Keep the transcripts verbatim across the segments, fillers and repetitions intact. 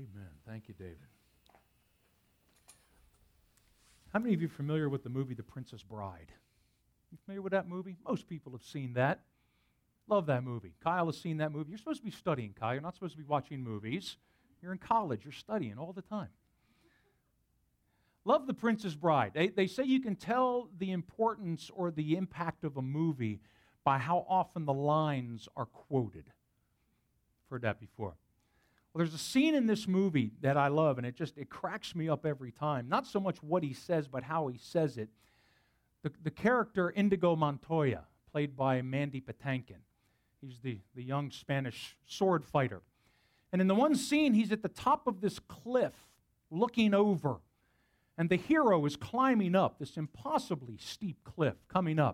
Amen. Thank you, David. How many of you are familiar with the movie The Princess Bride? You familiar with that movie? Most people have seen that. Love that movie. Kyle has seen that movie. You're supposed to be studying, Kyle. You're not supposed to be watching movies. You're in college. You're studying all the time. Love The Princess Bride. They, they say you can tell the importance or the impact of a movie by how often the lines are quoted. Heard that before. Well, there's a scene in this movie that I love, and it just it cracks me up every time. Not so much what he says, but how he says it. The, the character Indigo Montoya, played by Mandy Patinkin. He's the, the young Spanish sword fighter. And in the one scene, he's at the top of this cliff looking over. And the hero is climbing up this impossibly steep cliff, coming up.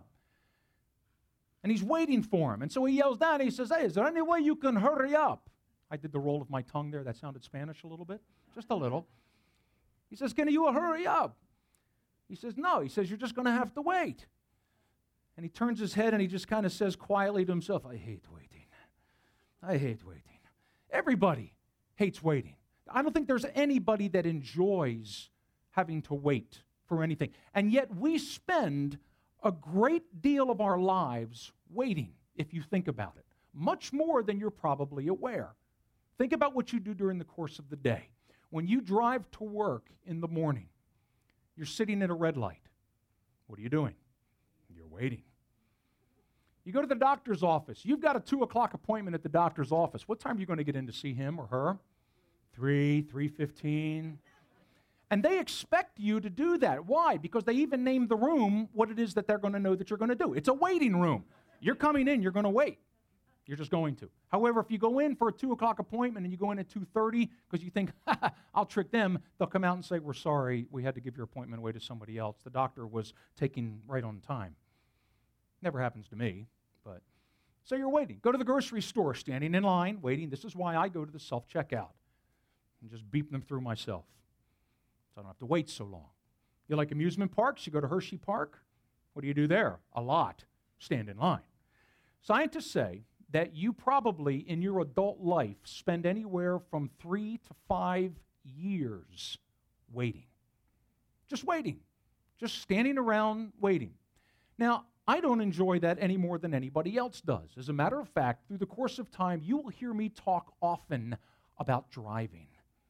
And he's waiting for him. And so he yells down, and he says, "Hey, is there any way you can hurry up?" I did the roll of my tongue there. That sounded Spanish a little bit, just a little. He says, "Can you hurry up?" He says, "No." He says, "You're just going to have to wait." And he turns his head and he just kind of says quietly to himself, "I hate waiting. I hate waiting." Everybody hates waiting. I don't think there's anybody that enjoys having to wait for anything. And yet we spend a great deal of our lives waiting, if you think about it. Much more than you're probably aware. Think about what you do during the course of the day. When you drive to work in the morning, you're sitting at a red light. What are you doing? You're waiting. You go to the doctor's office. You've got a two o'clock appointment at the doctor's office. What time are you going to get in to see him or her? three, three fifteen. And they expect you to do that. Why? Because they even named the room what it is that they're going to know that you're going to do. It's a waiting room. You're coming in, you're going to wait. You're just going to. However, if you go in for a two o'clock appointment and you go in at two thirty because you think, I'll trick them, they'll come out and say, "We're sorry, we had to give your appointment away to somebody else. The doctor was taking right on time." Never happens to me, but. So you're waiting. Go to the grocery store, standing in line, waiting. This is why I go to the self-checkout and just beep them through myself. So I don't have to wait so long. You like amusement parks? You go to Hershey Park? What do you do there? A lot. Stand in line. Scientists say that you probably, in your adult life, spend anywhere from three to five years waiting. Just waiting. Just standing around waiting. Now, I don't enjoy that any more than anybody else does. As a matter of fact, through the course of time, you will hear me talk often about driving.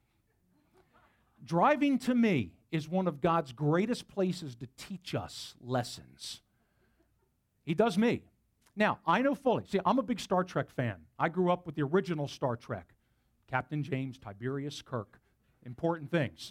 Driving, to me, is one of God's greatest places to teach us lessons. He does me. Now, I know fully. See, I'm a big Star Trek fan. I grew up with the original Star Trek. Captain James, Tiberius Kirk. Important things.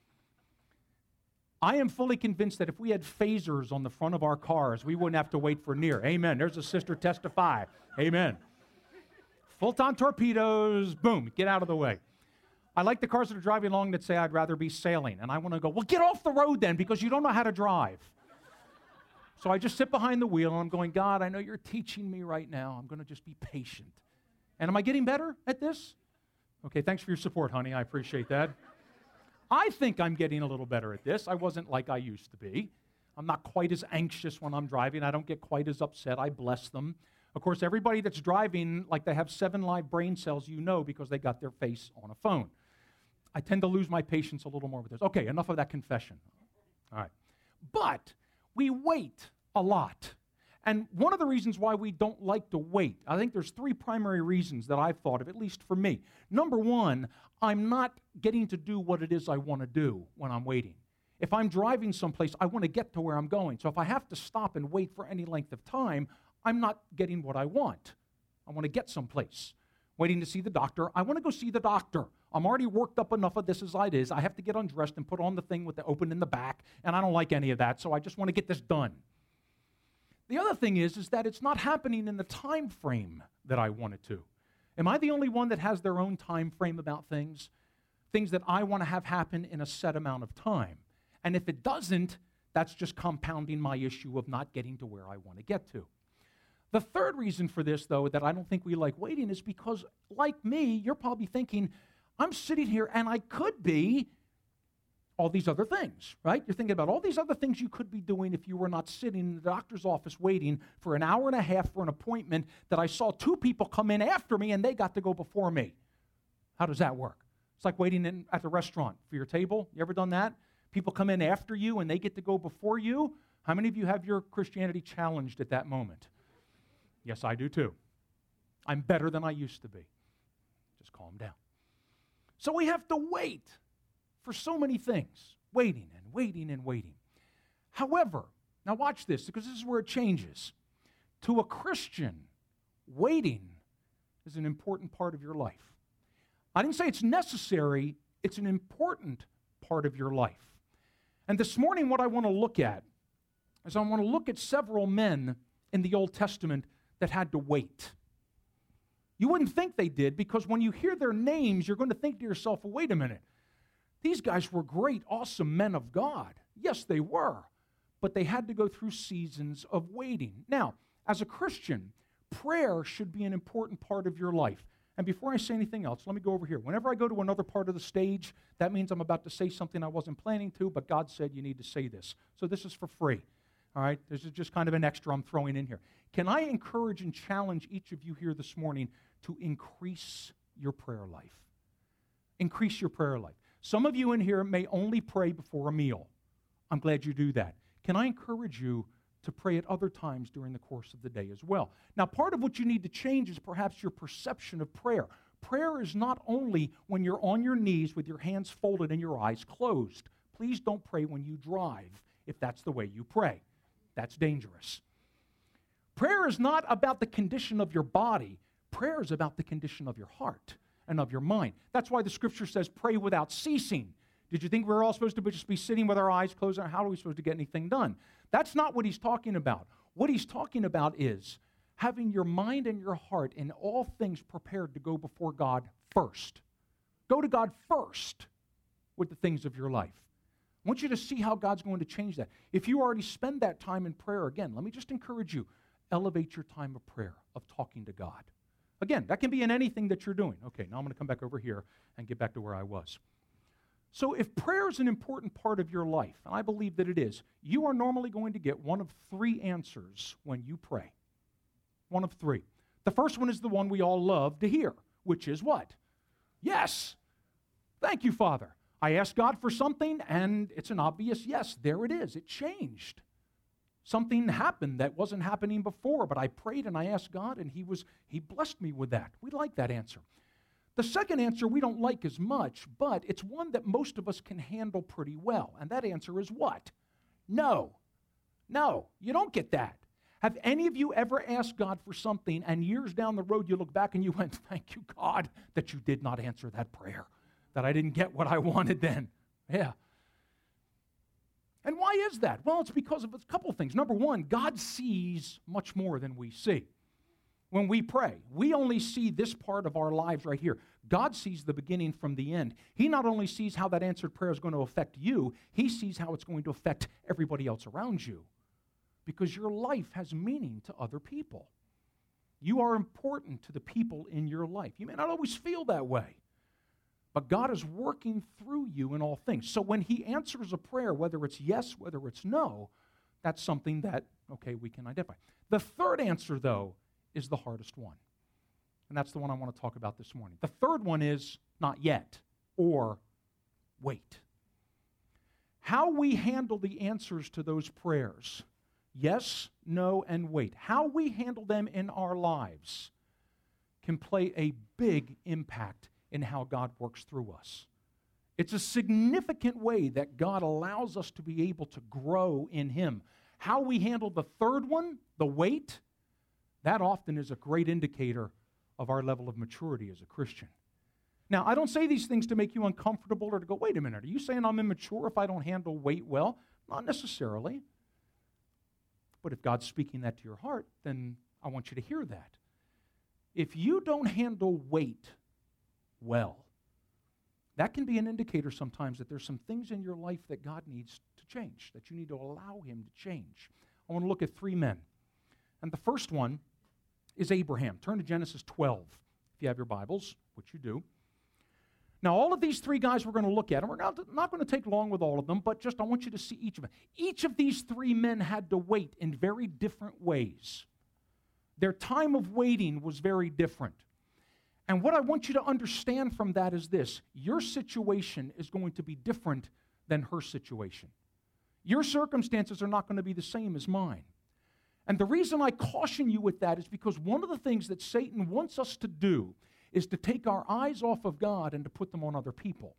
I am fully convinced that if we had phasers on the front of our cars, we wouldn't have to wait for near. Amen. There's a sister testify. Amen. Photon torpedoes, boom, get out of the way. I like the cars that are driving along that say, "I'd rather be sailing." And I want to go, "Well, get off the road then, because you don't know how to drive." So I just sit behind the wheel, and I'm going, "God, I know you're teaching me right now. I'm going to just be patient." And am I getting better at this? Okay, thanks for your support, honey. I appreciate that. I think I'm getting a little better at this. I wasn't like I used to be. I'm not quite as anxious when I'm driving. I don't get quite as upset. I bless them. Of course, everybody that's driving like they have seven live brain cells, you know, because they got their face on a phone. I tend to lose my patience a little more with this. Okay, enough of that confession. All right. But we wait a lot. And one of the reasons why we don't like to wait, I think there's three primary reasons that I've thought of, at least for me. Number one, I'm not getting to do what it is I want to do when I'm waiting. If I'm driving someplace, I want to get to where I'm going. So if I have to stop and wait for any length of time, I'm not getting what I want. I want to get someplace. Waiting to see the doctor, I want to go see the doctor. I'm already worked up enough of this as it is. I have to get undressed and put on the thing with the open in the back, and I don't like any of that, so I just want to get this done. The other thing is, is that it's not happening in the time frame that I want it to. Am I the only one that has their own time frame about things? Things that I want to have happen in a set amount of time. And if it doesn't, that's just compounding my issue of not getting to where I want to get to. The third reason for this, though, that I don't think we like waiting is because, like me, you're probably thinking, I'm sitting here and I could be all these other things, right? You're thinking about all these other things you could be doing if you were not sitting in the doctor's office waiting for an hour and a half for an appointment that I saw two people come in after me and they got to go before me. How does that work? It's like waiting in, at the restaurant for your table. You ever done that? People come in after you and they get to go before you. How many of you have your Christianity challenged at that moment? Yes, I do too. I'm better than I used to be. Just calm down. So we have to wait for so many things. Waiting and waiting and waiting. However, now watch this, because this is where it changes. To a Christian, waiting is an important part of your life. I didn't say it's necessary, it's an important part of your life. And this morning what I want to look at is I want to look at several men in the Old Testament that had to wait. You wouldn't think they did, because when you hear their names, you're going to think to yourself, well, wait a minute. These guys were great, awesome men of God. Yes, they were. But they had to go through seasons of waiting. Now, as a Christian, prayer should be an important part of your life. And before I say anything else, let me go over here. Whenever I go to another part of the stage, that means I'm about to say something I wasn't planning to, but God said you need to say this. So this is for free. All right? This is just kind of an extra I'm throwing in here. Can I encourage and challenge each of you here this morning to increase your prayer life? Increase your prayer life. Some of you in here may only pray before a meal. I'm glad you do that. Can I encourage you to pray at other times during the course of the day as well? Now, part of what you need to change is perhaps your perception of prayer. Prayer is not only when you're on your knees with your hands folded and your eyes closed. Please don't pray when you drive if that's the way you pray. That's dangerous. Prayer is not about the condition of your body. Prayer is about the condition of your heart and of your mind. That's why the Scripture says pray without ceasing. Did you think we were all supposed to just be sitting with our eyes closed? How are we supposed to get anything done? That's not what he's talking about. What he's talking about is having your mind and your heart in all things prepared to go before God first. Go to God first with the things of your life. I want you to see how God's going to change that. If you already spend that time in prayer, again, let me just encourage you, elevate your time of prayer, of talking to God. Again, that can be in anything that you're doing. Okay, now I'm going to come back over here and get back to where I was. So if prayer is an important part of your life, and I believe that it is, you are normally going to get one of three answers when you pray. One of three. The first one is the one we all love to hear, which is what? Yes. Thank you, Father. I asked God for something, and it's an obvious yes. There it is. It changed. Something happened that wasn't happening before, but I prayed and I asked God, and He was He blessed me with that. We like that answer. The second answer we don't like as much, but it's one that most of us can handle pretty well. And that answer is what? No. No, you don't get that. Have any of you ever asked God for something and years down the road you look back and you went, thank you, God, that you did not answer that prayer, that I didn't get what I wanted then? Yeah. And why is that? Well, it's because of a couple things. Number one, God sees much more than we see. When we pray, we only see this part of our lives right here. God sees the beginning from the end. He not only sees how that answered prayer is going to affect you, He sees how it's going to affect everybody else around you. Because your life has meaning to other people. You are important to the people in your life. You may not always feel that way, but God is working through you in all things. So when He answers a prayer, whether it's yes, whether it's no, that's something that, okay, we can identify. The third answer, though, is the hardest one. And that's the one I want to talk about this morning. The third one is not yet or wait. How we handle the answers to those prayers, yes, no, and wait, how we handle them in our lives can play a big impact in how God works through us. It's a significant way that God allows us to be able to grow in Him. How we handle the third one, the wait, that often is a great indicator of our level of maturity as a Christian. Now, I don't say these things to make you uncomfortable or to go, wait a minute, are you saying I'm immature if I don't handle wait well? Not necessarily. But if God's speaking that to your heart, then I want you to hear that. If you don't handle wait well, that can be an indicator sometimes that there's some things in your life that God needs to change, that you need to allow Him to change. I want to look at three men. And the first one is Abraham. Turn to Genesis twelve, if you have your Bibles, which you do. Now, all of these three guys we're going to look at, and we're not, not going to take long with all of them, but just I want you to see each of them. Each of these three men had to wait in very different ways. Their time of waiting was very different. And what I want you to understand from that is this: your situation is going to be different than her situation. Your circumstances are not going to be the same as mine. And the reason I caution you with that is because one of the things that Satan wants us to do is to take our eyes off of God and to put them on other people.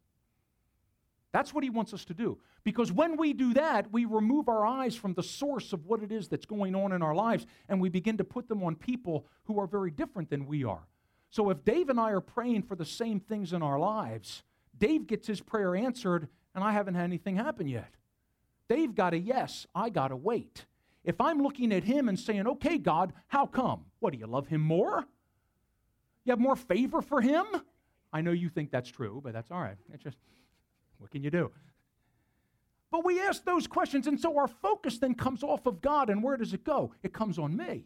That's what he wants us to do. Because when we do that, we remove our eyes from the source of what it is that's going on in our lives, and we begin to put them on people who are very different than we are. So if Dave and I are praying for the same things in our lives, Dave gets his prayer answered, and I haven't had anything happen yet. Dave got a yes, I got a wait. If I'm looking at him and saying, okay, God, how come? What, do you love him more? You have more favor for him? I know you think that's true, but that's all right. It's just, what can you do? But we ask those questions, and so our focus then comes off of God, and where does it go? It comes on me.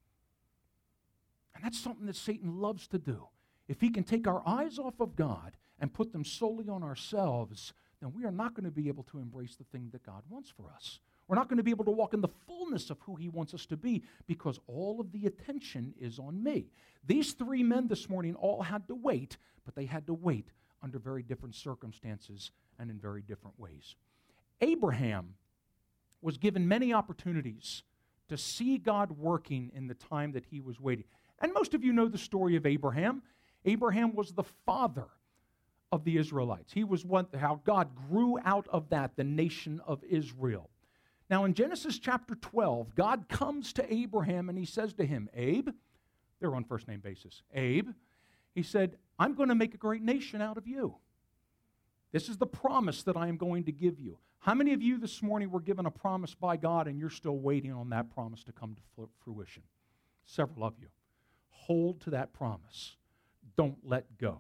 And that's something that Satan loves to do. If he can take our eyes off of God and put them solely on ourselves, then we are not going to be able to embrace the thing that God wants for us. We're not going to be able to walk in the fullness of who he wants us to be because all of the attention is on me. These three men this morning all had to wait, but they had to wait under very different circumstances and in very different ways. Abraham was given many opportunities to see God working in the time that he was waiting. And most of you know the story of Abraham. Abraham was the father of the Israelites. He was one, how God grew out of that the nation of Israel. Now in Genesis chapter twelve, God comes to Abraham and he says to him, Abe, they're on first name basis, Abe, he said, I'm going to make a great nation out of you. This is the promise that I am going to give you. How many of you this morning were given a promise by God and you're still waiting on that promise to come to fruition? Several of you. Hold to that promise. Don't let go.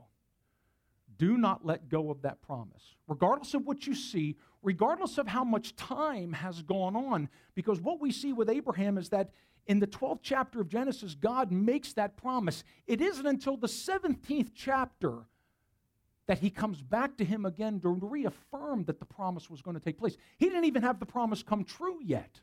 Do not let go of that promise. Regardless of what you see, regardless of how much time has gone on, because what we see with Abraham is that in the twelfth chapter of Genesis, God makes that promise. It isn't until the seventeenth chapter that he comes back to him again to reaffirm that the promise was going to take place. He didn't even have the promise come true yet.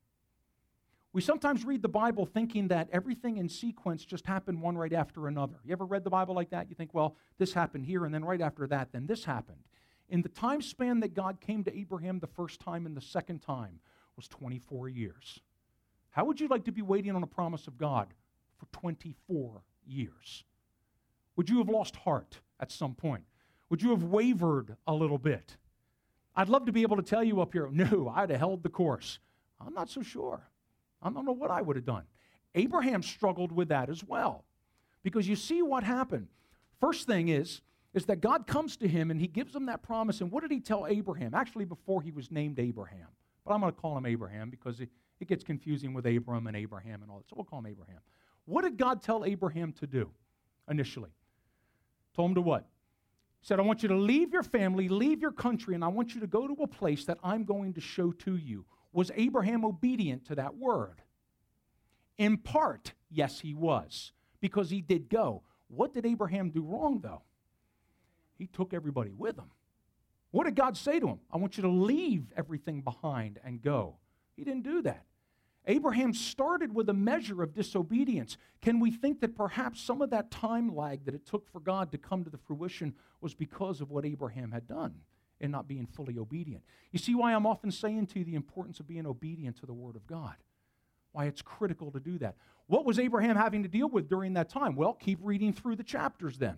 We sometimes read the Bible thinking that everything in sequence just happened one right after another. You ever read the Bible like that? You think, well, this happened here, and then right after that, then this happened. In the time span that God came to Abraham the first time and the second time was twenty-four years. How would you like to be waiting on a promise of God for twenty-four years? Would you have lost heart at some point? Would you have wavered a little bit? I'd love to be able to tell you up here, no, I'd have held the course. I'm not so sure. I don't know what I would have done. Abraham struggled with that as well. Because you see what happened. First thing is, is that God comes to him and he gives him that promise. And what did he tell Abraham? Actually, before he was named Abraham. But I'm going to call him Abraham because it, it gets confusing with Abram and Abraham and all that. So we'll call him Abraham. What did God tell Abraham to do initially? Told him to what? He said, I want you to leave your family, leave your country, and I want you to go to a place that I'm going to show to you. Was Abraham obedient to that word? In part, yes, he was, because he did go. What did Abraham do wrong, though? He took everybody with him. What did God say to him? I want you to leave everything behind and go. He didn't do that. Abraham started with a measure of disobedience. Can we think that perhaps some of that time lag that it took for God to come to the fruition was because of what Abraham had done and not being fully obedient? You see why I'm often saying to you the importance of being obedient to the Word of God. Why it's critical to do that. What was Abraham having to deal with during that time? Well, keep reading through the chapters then.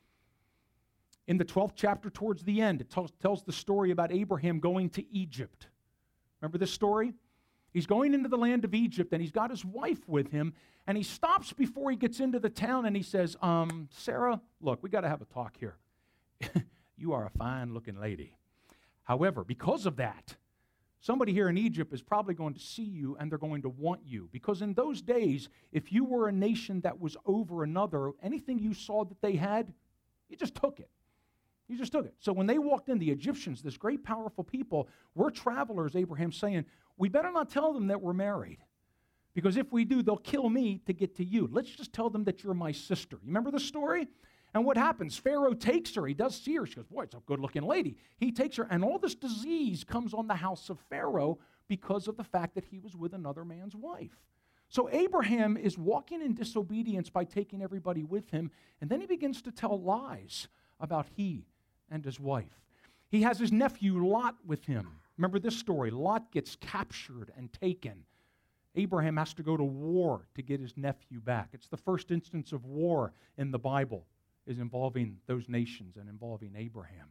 In the twelfth chapter towards the end, it tells, tells the story about Abraham going to Egypt. Remember this story? He's going into the land of Egypt, and he's got his wife with him, and he stops before he gets into the town, and he says, um, Sarah, look, we got to have a talk here. You are a fine-looking lady. However, because of that, somebody here in Egypt is probably going to see you, and they're going to want you. Because in those days, if you were a nation that was over another, anything you saw that they had, you just took it. You just took it. So when they walked in, the Egyptians, this great, powerful people, we're travelers, Abraham's saying, we better not tell them that we're married. Because if we do, they'll kill me to get to you. Let's just tell them that you're my sister. You remember the story? And what happens? Pharaoh takes her. He does see her. She goes, boy, it's a good-looking lady. He takes her, and all this disease comes on the house of Pharaoh because of the fact that he was with another man's wife. So Abraham is walking in disobedience by taking everybody with him, and then he begins to tell lies about he and his wife. He has his nephew Lot with him. Remember this story. Lot gets captured and taken. Abraham has to go to war to get his nephew back. It's the first instance of war in the Bible is involving those nations and involving Abraham.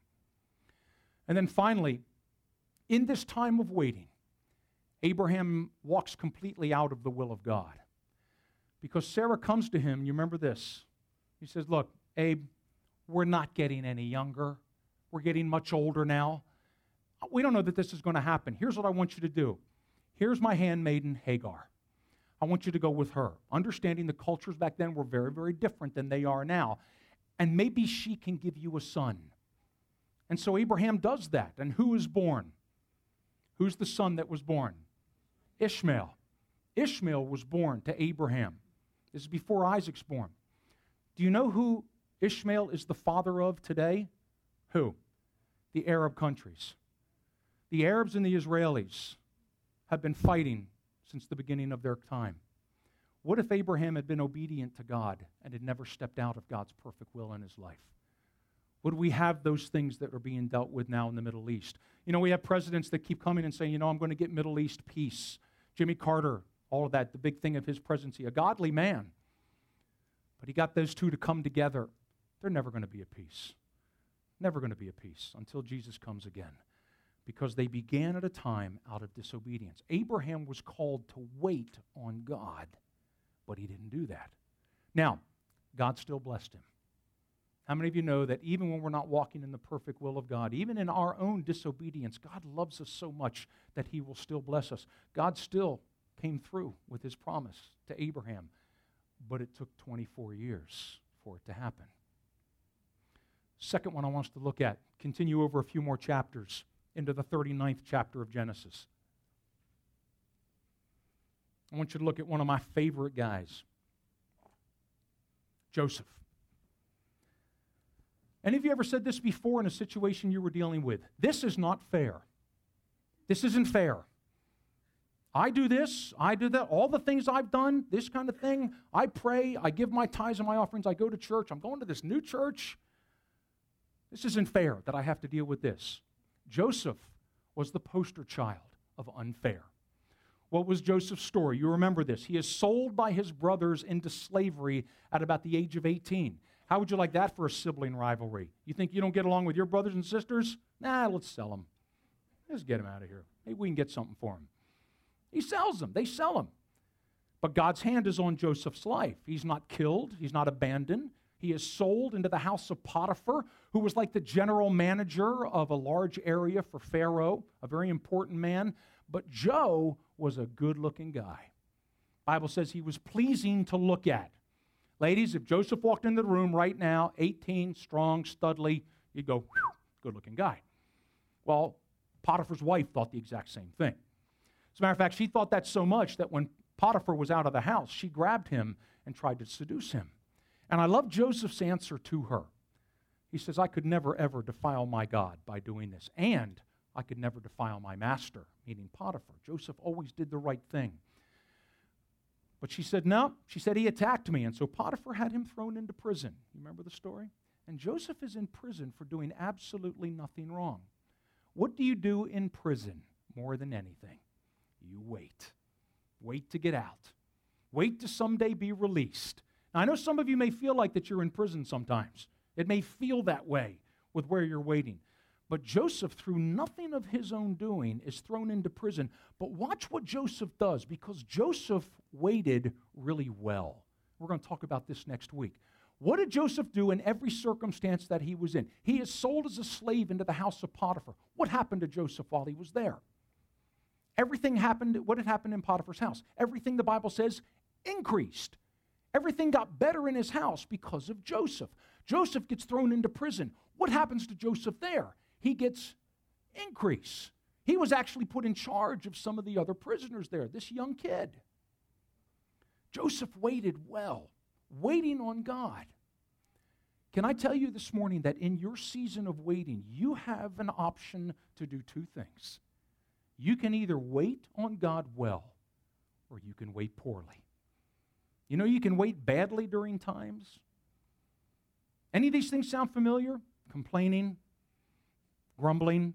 And then finally, in this time of waiting, Abraham walks completely out of the will of God. Because Sarah comes to him, you remember this. He says, look, Abe, we're not getting any younger. We're getting much older now. We don't know that this is going to happen. Here's what I want you to do. Here's my handmaiden, Hagar. I want you to go with her. Understanding the cultures back then were very, very different than they are now. And maybe she can give you a son. And so Abraham does that. And who is born? Who's the son that was born? Ishmael. Ishmael was born to Abraham. This is before Isaac's born. Do you know who Ishmael is the father of today? Who? The Arab countries. The Arabs and the Israelis have been fighting since the beginning of their time. What if Abraham had been obedient to God and had never stepped out of God's perfect will in his life? Would we have those things that are being dealt with now in the Middle East? You know, we have presidents that keep coming and saying, you know, I'm going to get Middle East peace. Jimmy Carter, all of that, the big thing of his presidency, a godly man. But he got those two to come together. They're never going to be at peace. Never going to be at peace until Jesus comes again. Because they began at a time out of disobedience. Abraham was called to wait on God, but he didn't do that. Now, God still blessed him. How many of you know that even when we're not walking in the perfect will of God, even in our own disobedience, God loves us so much that he will still bless us. God still came through with his promise to Abraham, but it took twenty-four years for it to happen. Second one I want us to look at, continue over a few more chapters into the thirty-ninth chapter of Genesis. I want you to look at one of my favorite guys, Joseph. Any of you ever said this before in a situation you were dealing with? This is not fair. This isn't fair. I do this, I do that, all the things I've done, this kind of thing. I pray, I give my tithes and my offerings, I go to church, I'm going to this new church. This isn't fair that I have to deal with this. Joseph was the poster child of unfair. What was Joseph's story? You remember this. He is sold by his brothers into slavery at about the age of eighteen. How would you like that for a sibling rivalry? You think you don't get along with your brothers and sisters? Nah, let's sell them. Let's get him out of here. Maybe we can get something for him. He sells them. They sell him. But God's hand is on Joseph's life. He's not killed. He's not abandoned. He is sold into the house of Potiphar, who was like the general manager of a large area for Pharaoh, a very important man. But Joe was a good-looking guy. The Bible says he was pleasing to look at. Ladies, if Joseph walked into the room right now, eighteen, strong, studly, you'd go, whew, good-looking guy. Well, Potiphar's wife thought the exact same thing. As a matter of fact, she thought that so much that when Potiphar was out of the house, she grabbed him and tried to seduce him. And I love Joseph's answer to her. He says, I could never, ever defile my God by doing this. And I could never defile my master, meaning Potiphar. Joseph always did the right thing. But she said, no. She said, he attacked me. And so Potiphar had him thrown into prison. You remember the story? And Joseph is in prison for doing absolutely nothing wrong. What do you do in prison more than anything? You wait. Wait to get out. Wait to someday be released. Now, I know some of you may feel like that you're in prison sometimes. It may feel that way with where you're waiting. But Joseph, through nothing of his own doing, is thrown into prison. But watch what Joseph does, because Joseph waited really well. We're going to talk about this next week. What did Joseph do in every circumstance that he was in? He is sold as a slave into the house of Potiphar. What happened to Joseph while he was there? Everything happened, what had happened in Potiphar's house? Everything, the Bible says, increased. Everything got better in his house because of Joseph. Joseph gets thrown into prison. What happens to Joseph there? He gets increase. He was actually put in charge of some of the other prisoners there, this young kid. Joseph waited well, waiting on God. Can I tell you this morning that in your season of waiting, you have an option to do two things. You can either wait on God well, or you can wait poorly. You know you can wait badly during times? Any of these things sound familiar? Complaining, grumbling,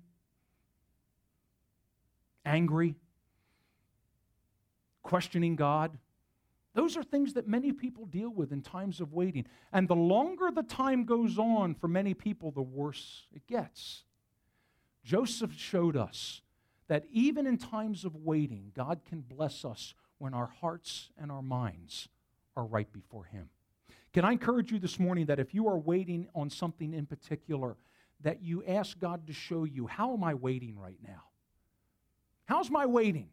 angry, questioning God. Those are things that many people deal with in times of waiting. And the longer the time goes on for many people, the worse it gets. Joseph showed us that even in times of waiting, God can bless us when our hearts and our minds are right before Him. Can I encourage you this morning that if you are waiting on something in particular, that you ask God to show you, how am I waiting right now? How's my waiting?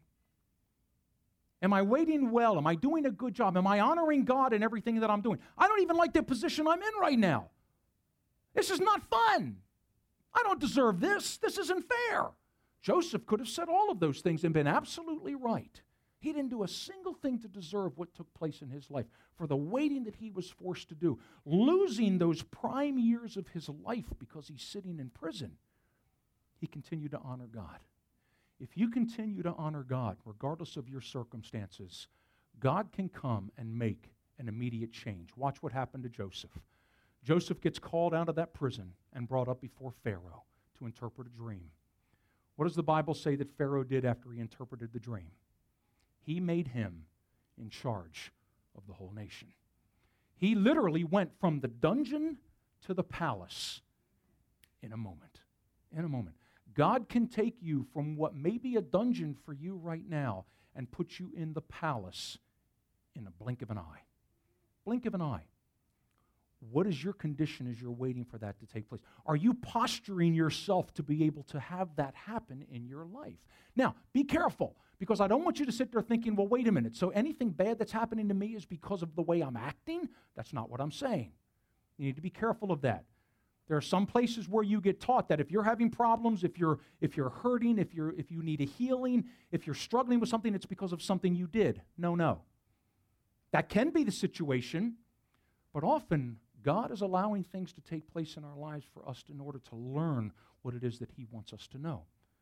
Am I waiting well? Am I doing a good job? Am I honoring God in everything that I'm doing? I don't even like the position I'm in right now. This is not fun. I don't deserve this. This isn't fair. Joseph could have said all of those things and been absolutely right. He didn't do a single thing to deserve what took place in his life for the waiting that he was forced to do, losing those prime years of his life because he's sitting in prison. He continued to honor God. If you continue to honor God, regardless of your circumstances, God can come and make an immediate change. Watch what happened to Joseph. Joseph gets called out of that prison and brought up before Pharaoh to interpret a dream. What does the Bible say that Pharaoh did after he interpreted the dream? He made him in charge of the whole nation. He literally went from the dungeon to the palace in a moment. In a moment. God can take you from what may be a dungeon for you right now and put you in the palace in a blink of an eye. Blink of an eye. What is your condition as you're waiting for that to take place? Are you posturing yourself to be able to have that happen in your life? Now, be careful, because I don't want you to sit there thinking, well, wait a minute, so anything bad that's happening to me is because of the way I'm acting? That's not what I'm saying. You need to be careful of that. There are some places where you get taught that if you're having problems, if you're if you're hurting, if you're if you need a healing, if you're struggling with something, it's because of something you did. No, no. That can be the situation, but often God is allowing things to take place in our lives for us in order to learn what it is that He wants us to know.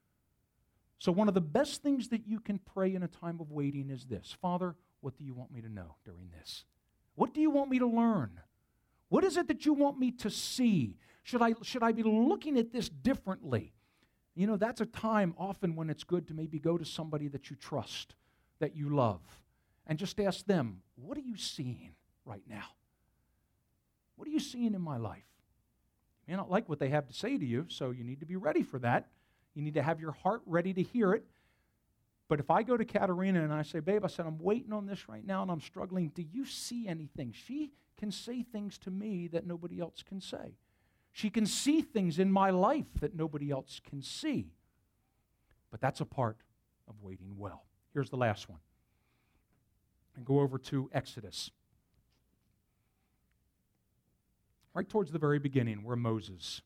So one of the best things that you can pray in a time of waiting is this: Father, what do you want me to know during this? What do you want me to learn? What is it that you want me to see? Should I, should I be looking at this differently? You know, that's a time often when it's good to maybe go to somebody that you trust, that you love, and just ask them, what are you seeing right now? What are you seeing in my life? You may not like what they have to say to you, so you need to be ready for that. You need to have your heart ready to hear it. But if I go to Katerina and I say, babe, I said, I'm waiting on this right now and I'm struggling. Do you see anything? She can say things to me that nobody else can say. She can see things in my life that nobody else can see. But that's a part of waiting well. Here's the last one. And go over to Exodus. Right towards the very beginning where Moses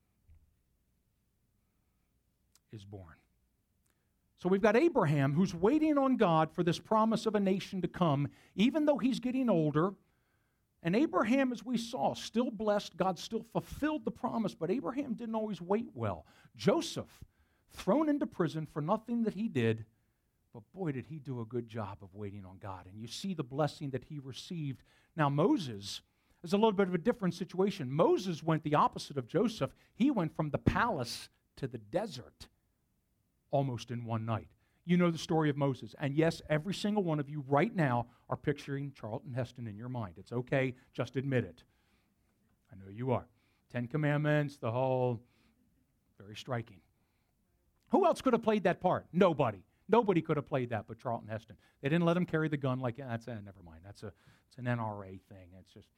is born. So we've got Abraham who's waiting on God for this promise of a nation to come, even though he's getting older. And Abraham, as we saw, still blessed. God still fulfilled the promise, but Abraham didn't always wait well. Joseph, thrown into prison for nothing that he did, but boy, did he do a good job of waiting on God. And you see the blessing that he received. Now, Moses is a little bit of a different situation. Moses went the opposite of Joseph. He went from the palace to the desert almost in one night. You know the story of Moses. And yes, every single one of you right now are picturing Charlton Heston in your mind. It's okay, just admit it. I know you are. Ten Commandments, the whole, very striking. Who else could have played that part? Nobody. Nobody could have played that but Charlton Heston. They didn't let him carry the gun like, yeah, that's, uh, never mind, that's a, it's an N R A thing. It's just.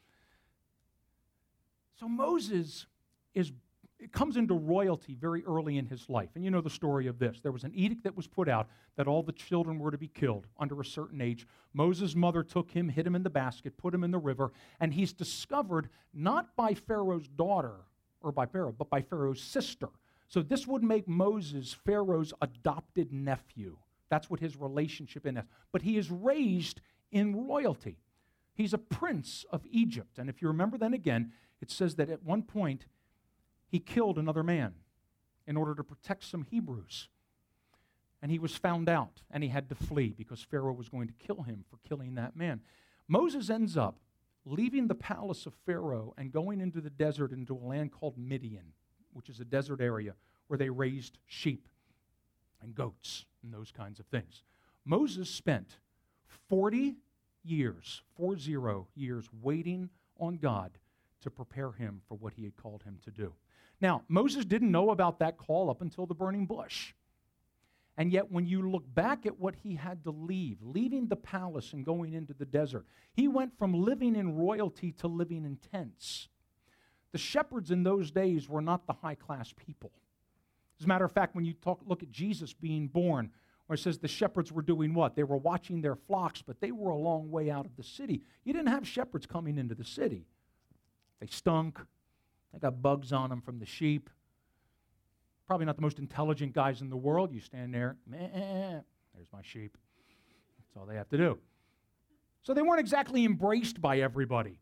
So Moses is It comes into royalty very early in his life. And you know the story of this. There was an edict that was put out that all the children were to be killed under a certain age. Moses' mother took him, hid him in the basket, put him in the river, and he's discovered not by Pharaoh's daughter, or by Pharaoh, but by Pharaoh's sister. So this would make Moses Pharaoh's adopted nephew. That's what his relationship in is. But he is raised in royalty. He's a prince of Egypt. And if you remember then again, it says that at one point, he killed another man in order to protect some Hebrews. And he was found out, and he had to flee because Pharaoh was going to kill him for killing that man. Moses ends up leaving the palace of Pharaoh and going into the desert into a land called Midian, which is a desert area where they raised sheep and goats and those kinds of things. Moses spent forty years, four zero years, waiting on God to prepare him for what he had called him to do. Now, Moses didn't know about that call up until the burning bush. And yet, when you look back at what he had to leave, leaving the palace and going into the desert, he went from living in royalty to living in tents. The shepherds in those days were not the high-class people. As a matter of fact, when you talk, look at Jesus being born, where it says the shepherds were doing what? They were watching their flocks, but they were a long way out of the city. You didn't have shepherds coming into the city. They stunk. They got bugs on them from the sheep. Probably not the most intelligent guys in the world. You stand there, meh, there's my sheep. That's all they have to do. So they weren't exactly embraced by everybody.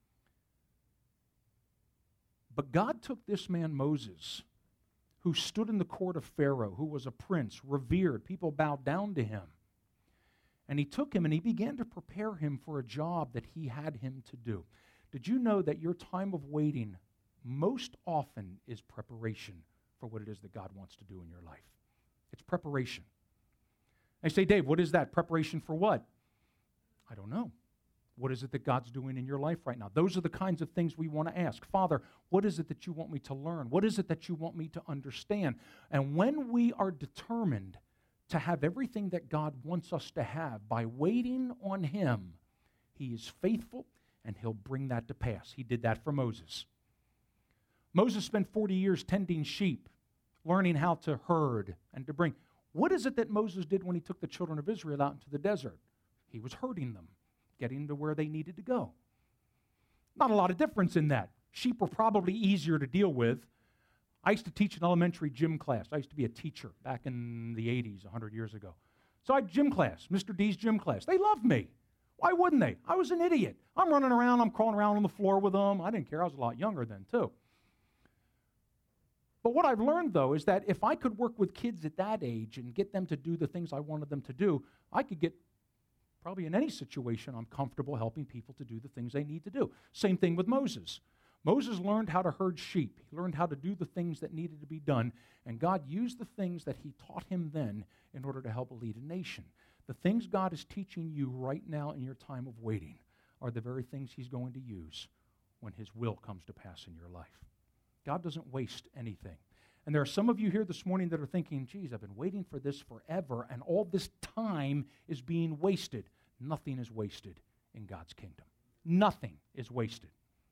But God took this man Moses, who stood in the court of Pharaoh, who was a prince, revered. People bowed down to him. And he took him and he began to prepare him for a job that he had him to do. Did you know that your time of waiting most often is preparation for what it is that God wants to do in your life? It's preparation. I say, Dave, what is that? Preparation for what? I don't know. What is it that God's doing in your life right now? Those are the kinds of things we want to ask. Father, what is it that you want me to learn? What is it that you want me to understand? And when we are determined to have everything that God wants us to have by waiting on Him, He is faithful and He'll bring that to pass. He did that for Moses. Moses spent forty years tending sheep, learning how to herd and to bring. What is it that Moses did when he took the children of Israel out into the desert? He was herding them, getting to where they needed to go. Not a lot of difference in that. Sheep were probably easier to deal with. I used to teach an elementary gym class. I used to be a teacher back in the eighties, one hundred years ago. So I had gym class, Mister D's gym class. They loved me. Why wouldn't they? I was an idiot. I'm running around, I'm crawling around on the floor with them. I didn't care. I was a lot younger then, too. But what I've learned, though, is that if I could work with kids at that age and get them to do the things I wanted them to do, I could get, probably in any situation, I'm comfortable helping people to do the things they need to do. Same thing with Moses. Moses learned how to herd sheep. He learned how to do the things that needed to be done, and God used the things that He taught him then in order to help lead a nation. The things God is teaching you right now in your time of waiting are the very things He's going to use when His will comes to pass in your life. God doesn't waste anything. And there are some of you here this morning that are thinking, geez, I've been waiting for this forever, and all this time is being wasted. Nothing is wasted in God's kingdom. Nothing is wasted.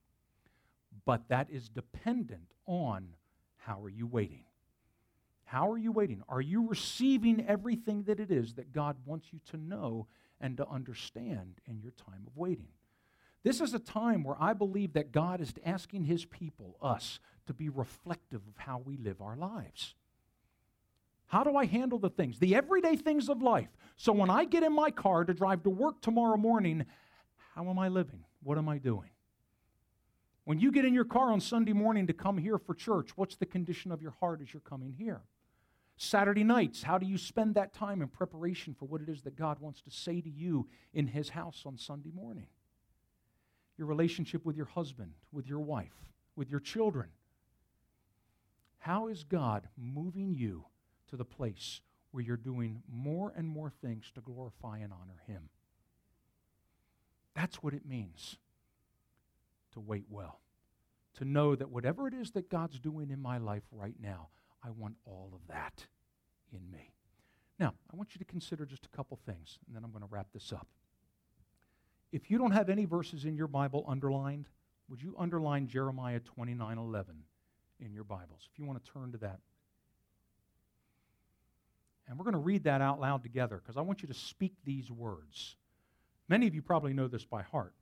But that is dependent on how are you waiting. How are you waiting? Are you receiving everything that it is that God wants you to know and to understand in your time of waiting? This is a time where I believe that God is asking His people, us, to be reflective of how we live our lives. How do I handle the things, the everyday things of life? So when I get in my car to drive to work tomorrow morning, how am I living? What am I doing? When you get in your car on Sunday morning to come here for church, what's the condition of your heart as you're coming here? Saturday nights, how do you spend that time in preparation for what it is that God wants to say to you in His house on Sunday morning? Your relationship with your husband, with your wife, with your children. How is God moving you to the place where you're doing more and more things to glorify and honor Him? That's what it means to wait well. To know that whatever it is that God's doing in my life right now, I want all of that in me. Now, I want you to consider just a couple things, and then I'm going to wrap this up. If you don't have any verses in your Bible underlined, would you underline Jeremiah twenty-nine eleven in your Bibles, if you want to turn to that? And we're going to read that out loud together because I want you to speak these words. Many of you probably know this by heart.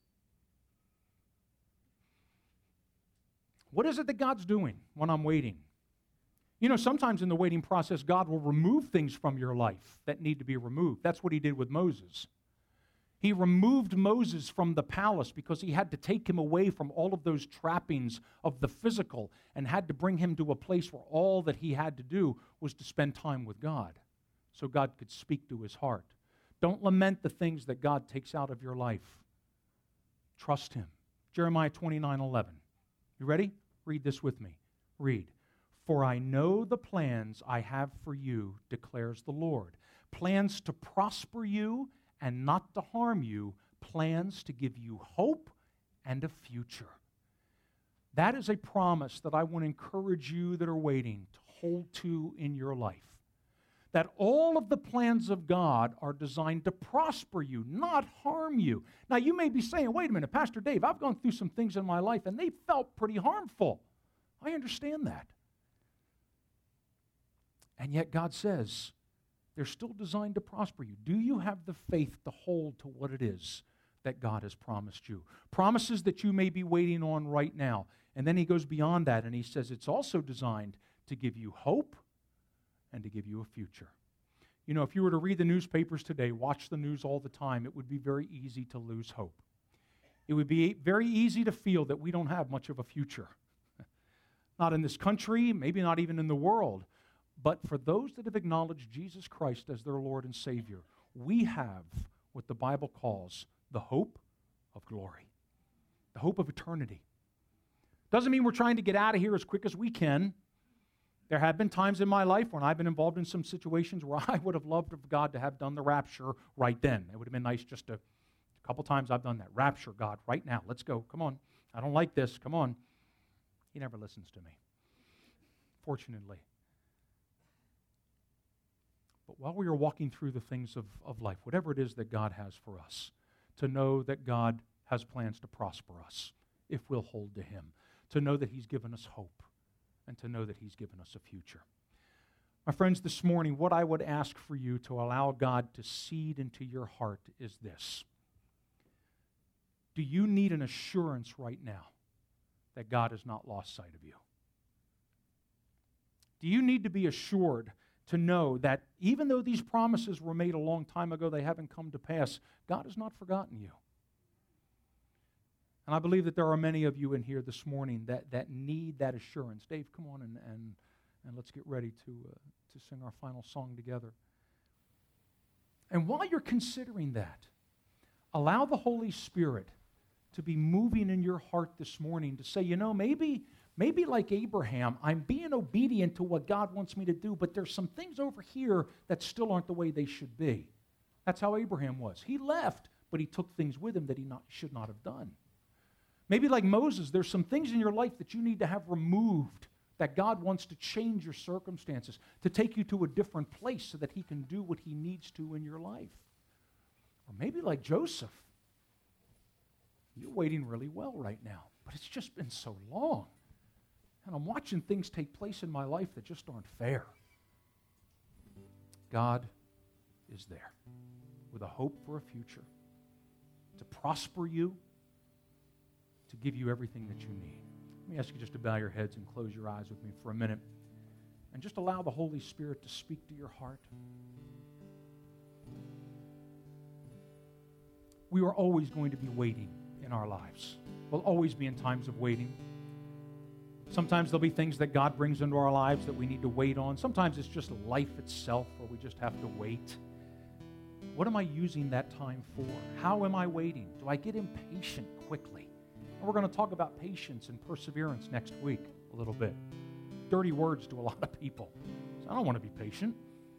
What is it that God's doing when I'm waiting? You know, sometimes in the waiting process, God will remove things from your life that need to be removed. That's what He did with Moses. He removed Moses from the palace because He had to take him away from all of those trappings of the physical and had to bring him to a place where all that he had to do was to spend time with God so God could speak to his heart. Don't lament the things that God takes out of your life. Trust him. Jeremiah twenty-nine eleven. You ready? Read this with me. Read. For I know the plans I have for you, declares the Lord. Plans to prosper you and not to harm you. Plans to give you hope and a future. That is a promise that I want to encourage you that are waiting to hold to in your life. That all of the plans of God are designed to prosper you, not harm you. Now, you may be saying, wait a minute, Pastor Dave, I've gone through some things in my life and they felt pretty harmful. I understand that. And yet God says they're still designed to prosper you. Do you have the faith to hold to what it is that God has promised you? Promises that you may be waiting on right now. And then he goes beyond that and he says it's also designed to give you hope and to give you a future. You know, if you were to read the newspapers today, watch the news all the time, it would be very easy to lose hope. It would be very easy to feel that we don't have much of a future. Not in this country, maybe not even in the world. But for those that have acknowledged Jesus Christ as their Lord and Savior, we have what the Bible calls the hope of glory, the hope of eternity. Doesn't mean we're trying to get out of here as quick as we can. There have been times in my life when I've been involved in some situations where I would have loved for God to have done the rapture right then. It would have been nice just to, a couple times I've done that. Rapture, God, right now. Let's go. Come on. I don't like this. Come on. He never listens to me, fortunately. But while we are walking through the things of, of life, whatever it is that God has for us, to know that God has plans to prosper us if we'll hold to him, to know that he's given us hope, and to know that he's given us a future. My friends, this morning, what I would ask for you to allow God to seed into your heart is this. Do you need an assurance right now that God has not lost sight of you? Do you need to be assured to know that even though these promises were made a long time ago, they haven't come to pass, God has not forgotten you? And I believe that there are many of you in here this morning that, that need that assurance. Dave, come on and, and, and let's get ready to, uh, to sing our final song together. And while you're considering that, allow the Holy Spirit to be moving in your heart this morning to say, you know, maybe, maybe like Abraham, I'm being obedient to what God wants me to do, but there's some things over here that still aren't the way they should be. That's how Abraham was. He left, but he took things with him that he not, should not have done. Maybe like Moses, there's some things in your life that you need to have removed, that God wants to change your circumstances, to take you to a different place so that he can do what he needs to in your life. Or maybe like Joseph, you're waiting really well right now, but it's just been so long. And I'm watching things take place in my life that just aren't fair. God is there with a hope for a future, to prosper you, to give you everything that you need. Let me ask you just to bow your heads and close your eyes with me for a minute and just allow the Holy Spirit to speak to your heart. We are always going to be waiting in our lives. We'll always be in times of waiting. Sometimes there'll be things that God brings into our lives that we need to wait on. Sometimes it's just life itself where we just have to wait. What am I using that time for? How am I waiting? Do I get impatient quickly? And we're going to talk about patience and perseverance next week a little bit. Dirty words to a lot of people. So I don't want to be patient.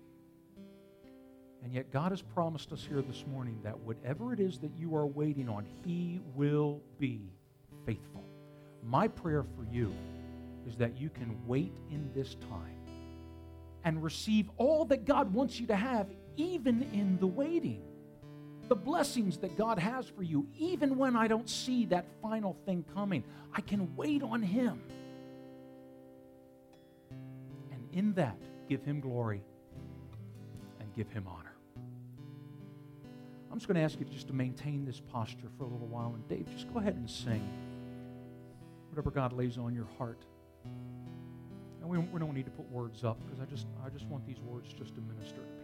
And yet God has promised us here this morning that whatever it is that you are waiting on, he will be faithful. My prayer for you is that you can wait in this time and receive all that God wants you to have, even in the waiting. The blessings that God has for you, even when I don't see that final thing coming, I can wait on him. And in that, give him glory and give him honor. I'm just going to ask you just to maintain this posture for a little while. And Dave, just go ahead and sing whatever God lays on your heart. And we, we don't need to put words up because I just, I just want these words just to minister to people.